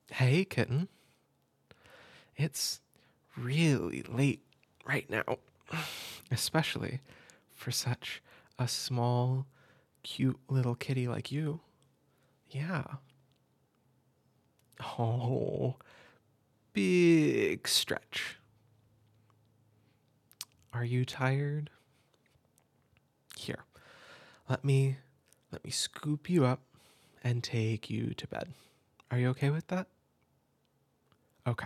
Hey, kitten. It's really late right now, especially for such a small, cute little kitty like you. Yeah. Oh, big stretch. Are you tired? Here, let me let me scoop you up and take you to bed. Are you okay with that? Okay.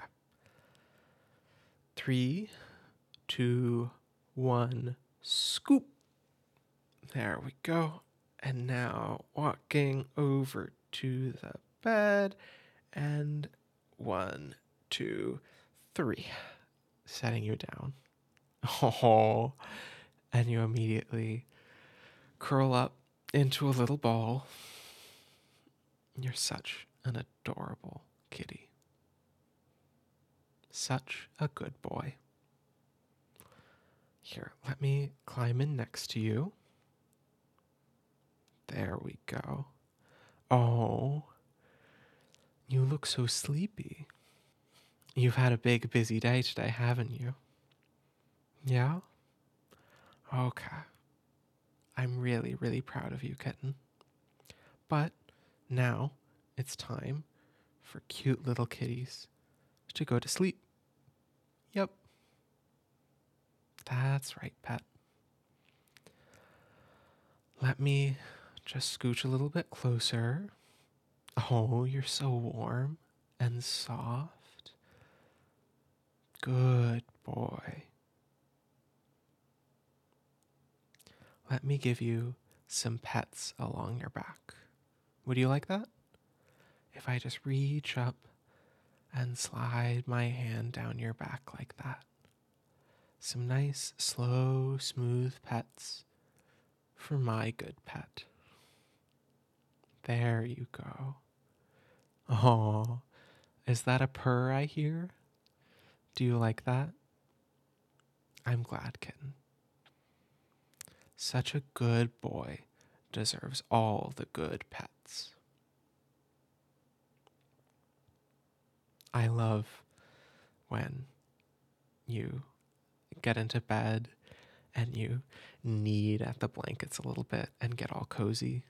3, 2, 1, scoop. There we go. And now walking over to the bed and 1, 2, 3, setting you down. Oh, and you immediately curl up into a little ball. You're such an adorable kitty. Such a good boy. Here, let me climb in next to you. There we go. Oh, you look so sleepy. You've had a big, busy day today, haven't you? Yeah? Okay. I'm really, really proud of you, kitten. But now it's time for cute little kitties to go to sleep. Yep, that's right, pet. Let me just scooch a little bit closer. Oh, you're so warm and soft. Good boy. Let me give you some pets along your back. Would you like that? If I just reach up and slide my hand down your back like that. Some nice, slow, smooth pets for my good pet. There you go. Oh, is that a purr I hear? Do you like that? I'm glad, kitten. Such a good boy deserves all the good pets. I love when you get into bed and you knead at the blankets a little bit and get all cozy.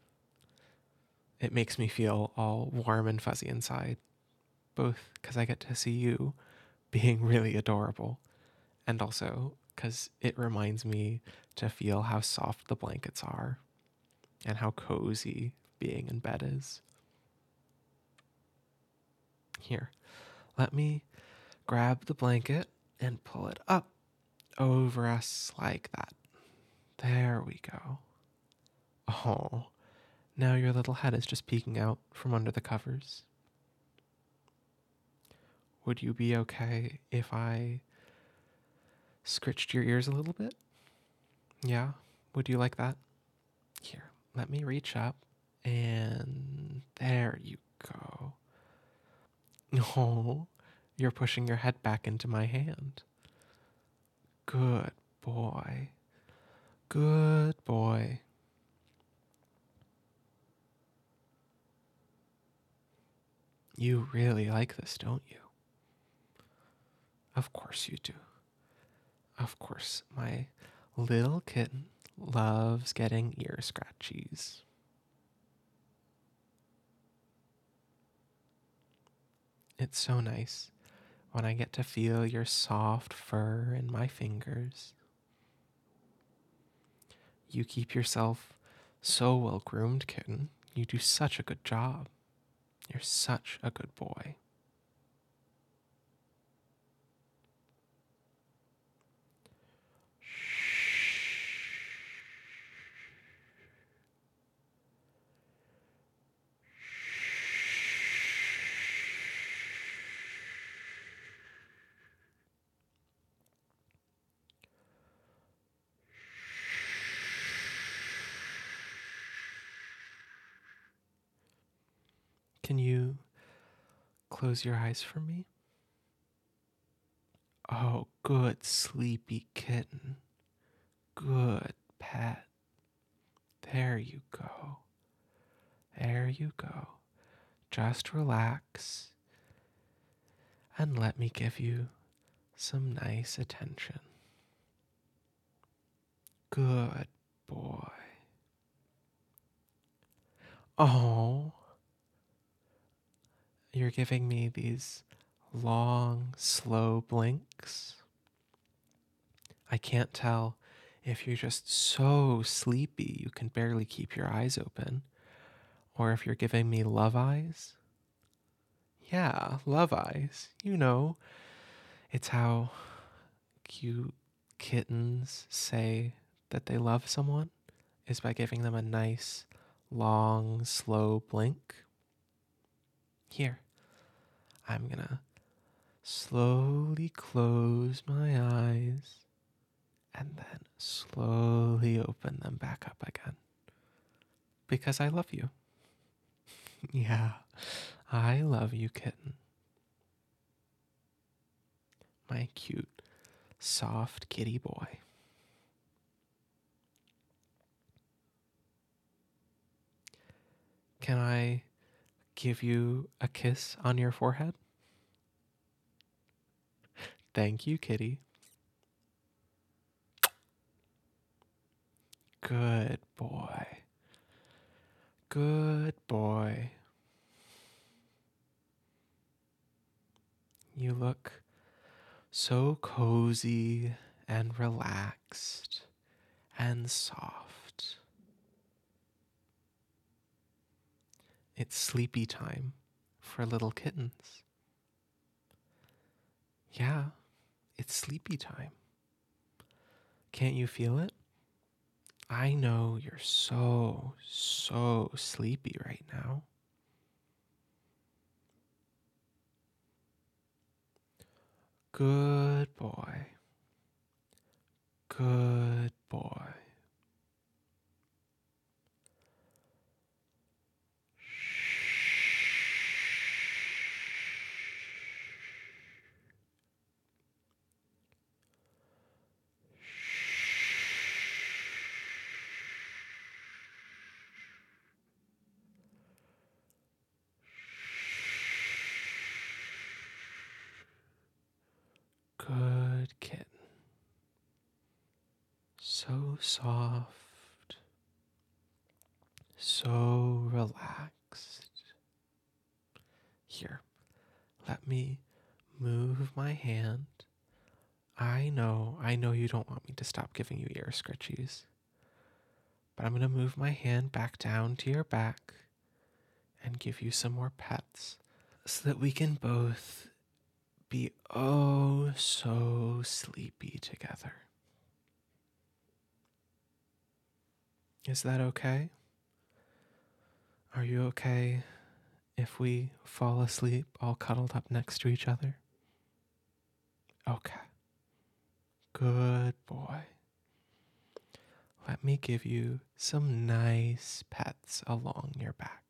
It makes me feel all warm and fuzzy inside, both because I get to see you being really adorable and also because it reminds me to feel how soft the blankets are and how cozy being in bed is. Here, let me grab the blanket and pull it up over us like that. There we go. Oh, now your little head is just peeking out from under the covers. Would you be okay if I scritched your ears a little bit? Yeah? Would you like that? Here, let me reach up and there you go. Oh, you're pushing your head back into my hand. Good boy. Good boy. You really like this, don't you? Of course you do. Of course, my little kitten loves getting ear scratchies. It's so nice when I get to feel your soft fur in my fingers. You keep yourself so well groomed, kitten. You do such a good job. You're such a good boy. Can you close your eyes for me? Oh, good sleepy kitten. Good pet. There you go. There you go. Just relax and let me give you some nice attention. Good boy. Oh, you're giving me these long, slow blinks. I can't tell if you're just so sleepy you can barely keep your eyes open, or if you're giving me love eyes. Yeah, love eyes. You know, it's how cute kittens say that they love someone is by giving them a nice, long, slow blink. Here, I'm gonna slowly close my eyes and then slowly open them back up again. Because I love you. Yeah, I love you, kitten. My cute, soft kitty boy. Can I give you a kiss on your forehead? Thank you, kitty. Good boy. Good boy. You look so cozy and relaxed and soft. It's sleepy time for little kittens. Yeah, it's sleepy time. Can't you feel it? I know you're so sleepy right now. Good boy. Good boy. Good kitten. So soft. So relaxed. Here, let me move my hand. I know you don't want me to stop giving you ear scritchies. But I'm going to move my hand back down to your back and give you some more pets so that we can both be oh so sleepy together. Is that okay? Are you okay if we fall asleep all cuddled up next to each other? Okay. Good boy. Let me give you some nice pets along your back.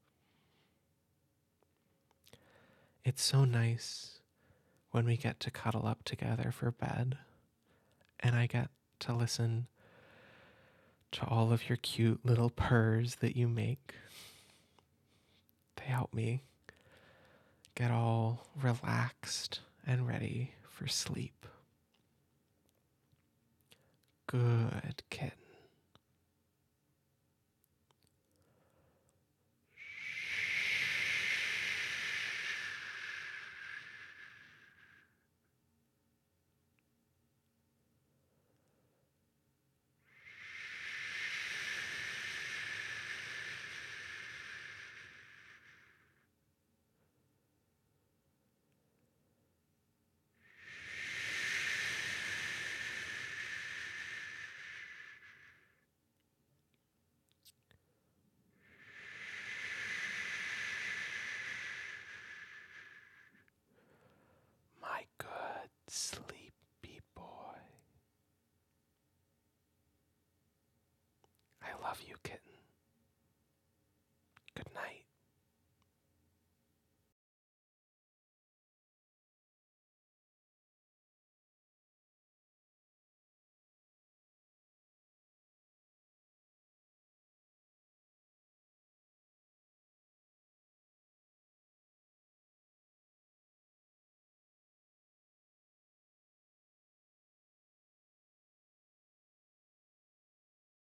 It's so nice when we get to cuddle up together for bed, and I get to listen to all of your cute little purrs that you make. They help me get all relaxed and ready for sleep. Good kitten.